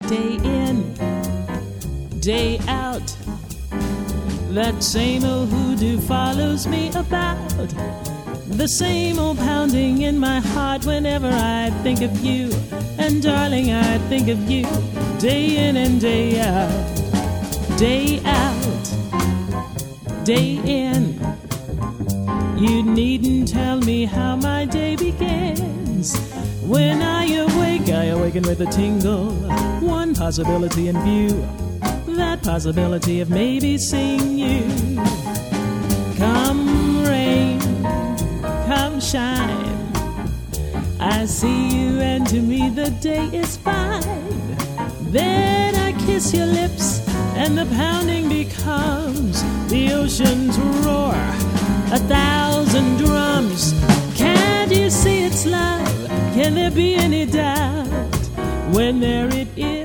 day in, day out. That same old hoodoo follows me about. The same old pounding in my heart whenever I think of you. And darling, I think of you day in and day out. Day out, day in. You needn't tell me how my day begins. When I awaken with a tingle. One possibility in view, that possibility of maybe seeing you. Come rain, come shine, I see you and to me the day is fine. Then I kiss your lips and the pounding becomes the ocean's roar, 1,000 drums. Can't you see it's love? Can there be any doubt? When there it is